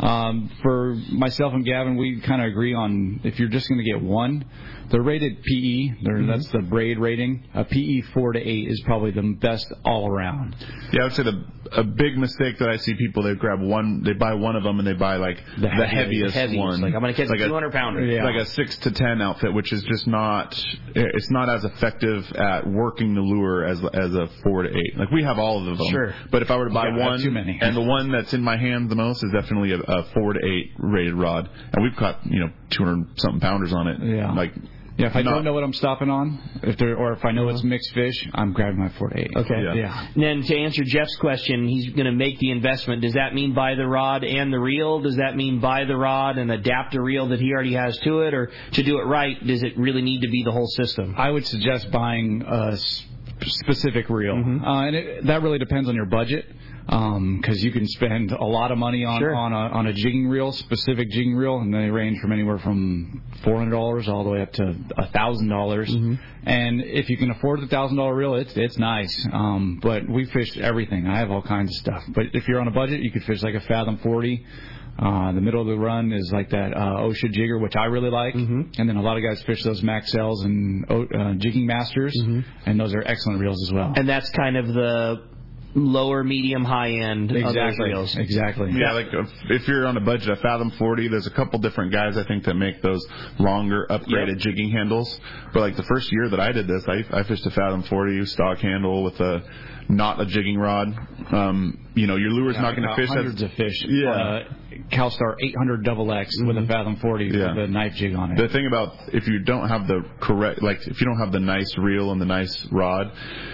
for myself and Gavin, we kind of agree on if you're just going to get one, they're rated PE. That's the braid rating. A PE 4 to 8 is probably the best all around. Yeah, I would say a big mistake that I see people, they grab one, they buy one of them, and they buy like the heaviest one. Like, I'm going to catch a 200-pounder. Yeah. Like a 6 to 10 outfit, which is just it's not as effective at working the lure as a 4 to 8. Like, we have all of them. Sure. But if I were to buy one, too many. and the one that's in my hand the most is definitely a 4 to 8 rated rod, and we've caught 200-something pounders on it. Yeah. Yeah, if I don't know what I'm stopping on, if I know it's mixed fish, I'm grabbing my 4 to 8. Okay. Yeah. And then to answer Jeff's question, he's going to make the investment. Does that mean buy the rod and the reel? Does that mean buy the rod and adapt a reel that he already has to it? Or to do it right, does it really need to be the whole system? I would suggest buying a specific reel. And that really depends on your budget. Because you can spend a lot of money on a jigging reel, specific jigging reel, and they range from anywhere from $400 all the way up to $1,000. And if you can afford the $1,000 reel, it's nice. But we fish everything. I have all kinds of stuff. But if you're on a budget, you could fish like a Fathom 40. The middle of the run is like that OSHA jigger, which I really like. And then a lot of guys fish those Maxells and Jigging Masters, and those are excellent reels as well. And that's kind of the lower, medium, high end of those reels. Exactly. Yeah, like if you're on a budget, a Fathom 40, there's a couple different guys I think that make those longer, upgraded jigging handles. But like the first year that I did this, I fished a Fathom 40 stock handle with not a jigging rod. Your lure's not going to fish hundreds of fish. Yeah. CalStar 800 XX with a Fathom 40 with a knife jig on it. The thing about if you don't have the correct, like if you don't have the nice reel and the nice rod,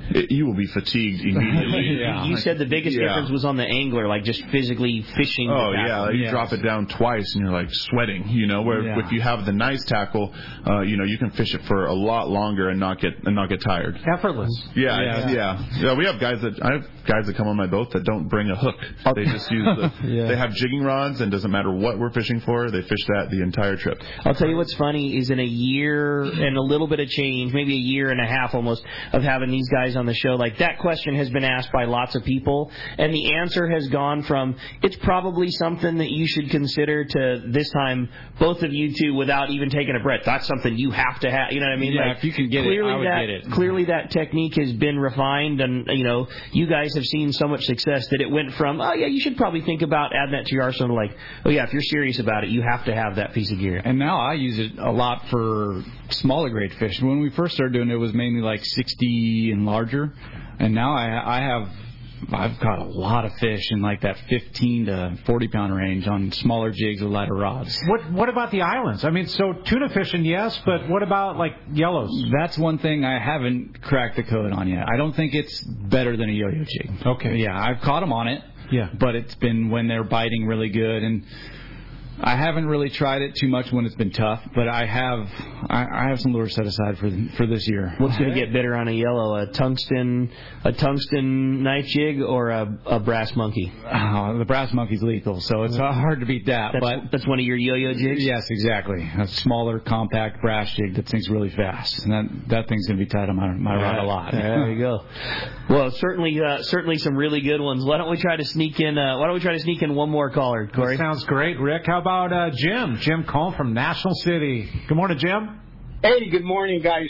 you will be fatigued immediately. You said the biggest difference was on the angler, like just physically fishing. Oh, yeah. You drop it down twice and you're like sweating, where if you have the nice tackle, you can fish it for a lot longer and not get tired. Effortless. Yeah. We have guys that come on my boat that don't bring a hook. They just use they have jigging rods, and doesn't matter what we're fishing for, they fish that the entire trip. I'll tell you what's funny is in a year and a little bit of change, maybe a year and a half almost, of having these guys on the show, like that question has been asked by lots of people, and the answer has gone from it's probably something that you should consider to this time both of you two without even taking a breath. That's something you have to have. You know what I mean? Yeah, if you can get it, I would get it. Clearly that technique has been refined, and you guys have seen so much success that it went from, oh yeah, you should probably think about adding that to your arsenal, like, oh yeah, if you're serious about it, you have to have that piece of gear. And now I use it a lot for smaller grade fish. When we first started doing it, it was mainly like 60 and larger, and now I've caught a lot of fish in like that 15 to 40 pound range on smaller jigs with lighter rods. What about the islands? I mean, so tuna fishing, yes, but what about like yellows? That's one thing I haven't cracked the code on yet. I don't think it's better than a yo-yo jig. Okay. Yeah, I've caught them on it. Yeah. But it's been when they're biting really good, and I haven't really tried it too much when it's been tough, but I have some lures set aside for this year. What's going to get bitter on a yellow? A tungsten knife jig or a brass monkey? Oh, the brass monkey's lethal, so it's hard to beat that. That's one of your yo-yo jigs? Yes, exactly. A smaller, compact brass jig that sinks really fast, and that thing's going to be tight on my rod a lot. There you go. Well, certainly some really good ones. Why don't we try to sneak in one more caller, Corey? That sounds great, Rick. How about Jim Cohn from National City? Good morning, Jim. Hey, good morning, guys.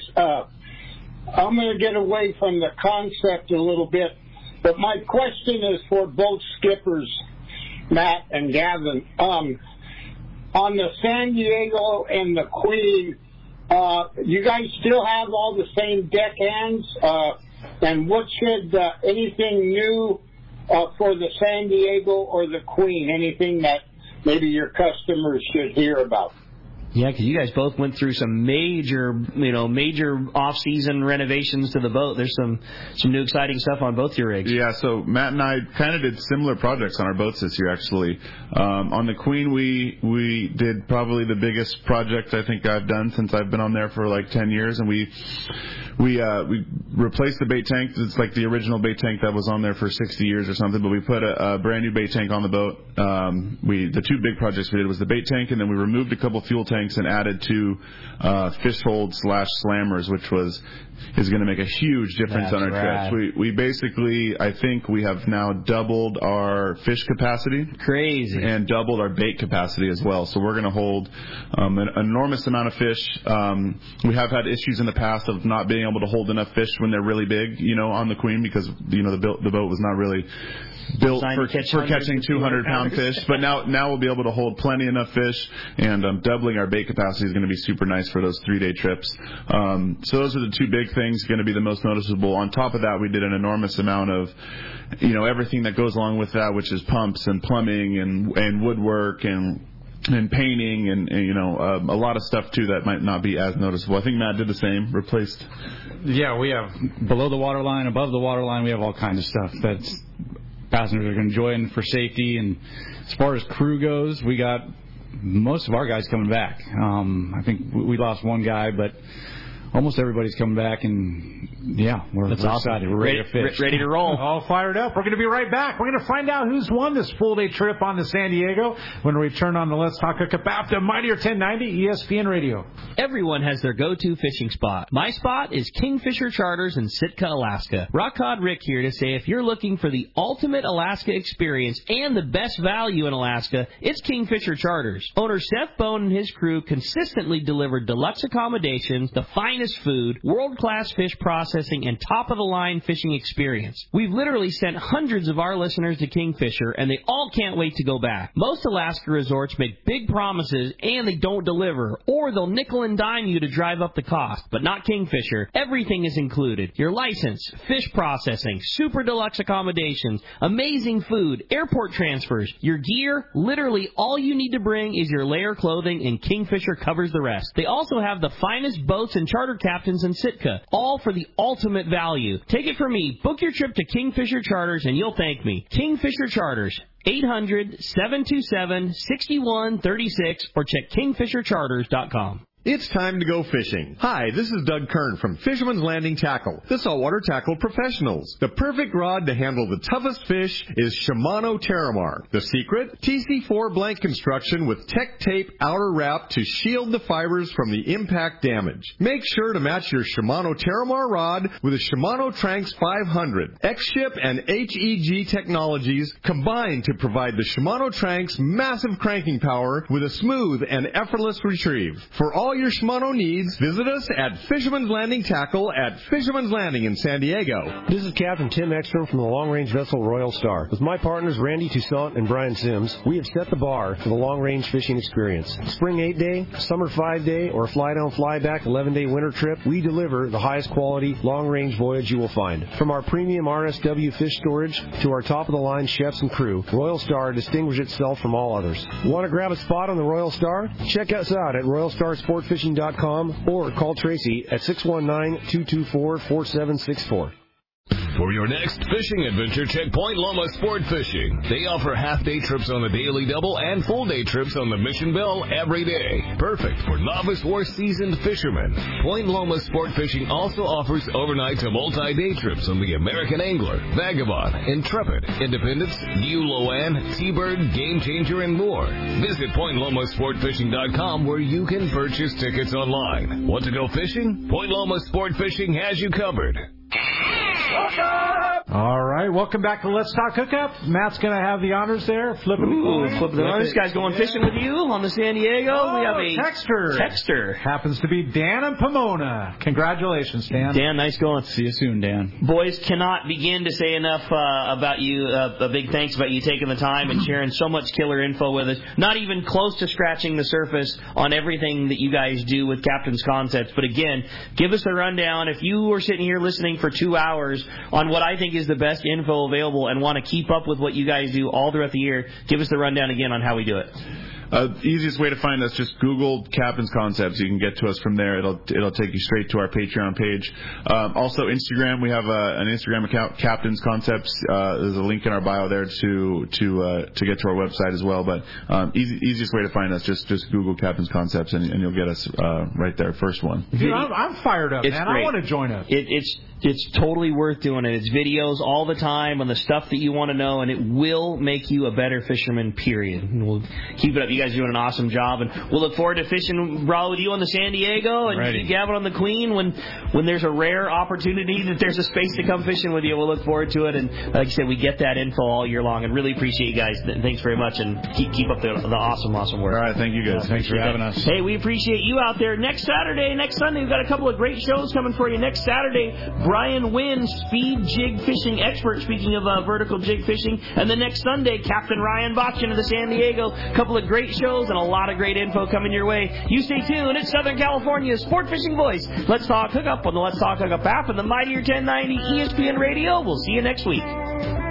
I'm going to get away from the concept a little bit, but my question is for both skippers, Matt and Gavin. On the San Diego and the Queen, you guys still have all the same deck hands? And what should anything new for the San Diego or the Queen? Anything that maybe your customers should hear about? Yeah, because you guys both went through some major off-season renovations to the boat. There's some new exciting stuff on both your rigs. Yeah, so Matt and I kind of did similar projects on our boats this year, actually. On the Queen, we did probably the biggest project I think I've done since I've been on there for like 10 years, and we replaced the bait tank. It's like the original bait tank that was on there for 60 years or something, but we put a brand new bait tank on the boat. The two big projects we did was the bait tank, and then we removed a couple fuel tanks and added two fish hold / slammers, which is going to make a huge difference on our trips. We basically, I think we have now doubled our fish capacity. Crazy. And doubled our bait capacity as well. So we're going to hold an enormous amount of fish. We have had issues in the past of not being able to hold enough fish when they're really big, on the Queen, because, the boat was not really built for catching 200-pound fish, but now we'll be able to hold plenty enough fish, and doubling our bait capacity is going to be super nice for those 3-day trips. So those are the two big things going to be the most noticeable. On top of that, we did an enormous amount of everything that goes along with that, which is pumps and plumbing and woodwork and painting and a lot of stuff too that might not be as noticeable. I think Matt did the same. Replaced. Yeah, we have below the waterline, above the waterline. We have all kinds of stuff that's passengers are going to enjoy for safety. And as far as crew goes, we got most of our guys coming back. I think we lost one guy, but almost everybody's coming back, and we're excited. We're ready to fish. Ready to roll. All fired up. We're going to be right back. We're going to find out who's won this full-day trip on to San Diego when we return on the Let's Talk Hookup after Mightier 1090 ESPN Radio. Everyone has their go-to fishing spot. My spot is Kingfisher Charters in Sitka, Alaska. Rock Cod Rick here to say if you're looking for the ultimate Alaska experience and the best value in Alaska, it's Kingfisher Charters. Owner Seth Bone and his crew consistently deliver deluxe accommodations, the finest food, world-class fish processing, and top-of-the-line fishing experience. We've literally sent hundreds of our listeners to Kingfisher, and they all can't wait to go back. Most Alaska resorts make big promises, and they don't deliver, or they'll nickel and dime you to drive up the cost. But not Kingfisher. Everything is included. Your license, fish processing, super deluxe accommodations, amazing food, airport transfers, your gear. Literally all you need to bring is your layer clothing, and Kingfisher covers the rest. They also have the finest boats and charter Charter Captains in Sitka, all for the ultimate value. Take it from me. Book your trip to Kingfisher Charters and you'll thank me. Kingfisher Charters, 800-727-6136 or check kingfishercharters.com. It's time to go fishing. Hi, this is Doug Kern from Fisherman's Landing Tackle, the saltwater tackle professionals. The perfect rod to handle the toughest fish is Shimano Terramar. The secret? TC4 blank construction with Tech Tape outer wrap to shield the fibers from the impact damage. Make sure to match your Shimano Terramar rod with a Shimano Tranx 500. X-Ship and HEG technologies combine to provide the Shimano Tranx massive cranking power with a smooth and effortless retrieve. For all your Shimano needs, visit us at Fisherman's Landing Tackle at Fisherman's Landing in San Diego. This is Captain Tim Ekstrom from the long-range vessel Royal Star. With my partners Randy Toussaint and Brian Sims, we have set the bar for the long-range fishing experience. Spring 8-day, summer 5-day, or fly-down, fly-back 11-day winter trip, we deliver the highest quality long-range voyage you will find. From our premium RSW fish storage to our top-of-the-line chefs and crew, Royal Star distinguishes itself from all others. Want to grab a spot on the Royal Star? Check us out at RoyalStarSportFishing.com or call Tracy at 619-224-4764. For your next fishing adventure, check Point Loma Sport Fishing. They offer half-day trips on the Daily Double and full-day trips on the Mission Belle every day. Perfect for novice or seasoned fishermen. Point Loma Sport Fishing also offers overnight to multi-day trips on the American Angler, Vagabond, Intrepid, Independence, Loan, T-Bird, Game Changer, and more. Visit PointLomaSportFishing.com where you can purchase tickets online. Want to go fishing? Point Loma Sport Fishing has you covered. All right, welcome back to Let's Talk Hookup. Matt's going to have the honors there. Flipping the honors. This guy's going fishing with you on the San Diego. We have a texter. Happens to be Dan and Pomona. Congratulations, Dan. Dan, nice going. See you soon, Dan. Boys, cannot begin to say enough about you. A big thanks about you taking the time and sharing so much killer info with us. Not even close to scratching the surface on everything that you guys do with Captain's Concepts. But again, give us a rundown. If you were sitting here listening for 2 hours on what I think is the best info available and want to keep up with what you guys do all throughout the year, give us the rundown again on how we do it. Easiest way to find us, just Google Captain's Concepts. You can get to us from there. It'll take you straight to our Patreon page. Also, Instagram. We have an Instagram account, Captain's Concepts. There's a link in our bio there to get to our website as well. But easiest way to find us, just Google Captain's Concepts, and you'll get us right there, first one. Dude, I'm fired up, man. Great. I want to join us. It's totally worth doing it. It's videos all the time on the stuff that you want to know, and it will make you a better fisherman, period. And we'll keep it up. You guys are doing an awesome job, and we'll look forward to fishing raw with you on the San Diego and Gavin on the Queen when there's a rare opportunity that there's a space to come fishing with you. We'll look forward to it, and like I said, we get that info all year long, and really appreciate you guys. Thanks very much, and keep up the awesome work. All right, thank you guys. Thanks for having us. Hey, we appreciate you out there. Next Saturday, next Sunday, we've got a couple of great shows coming for you. Next Saturday, Brian Wynn, speed jig fishing expert, speaking of vertical jig fishing. And the next Sunday, Captain Ryan Botchin of the San Diego. A couple of great shows and a lot of great info coming your way. You stay tuned. It's Southern California's sport fishing voice. Let's Talk Hookup on the Let's Talk Hookup app and the Mightier 1090 ESPN Radio. We'll see you next week.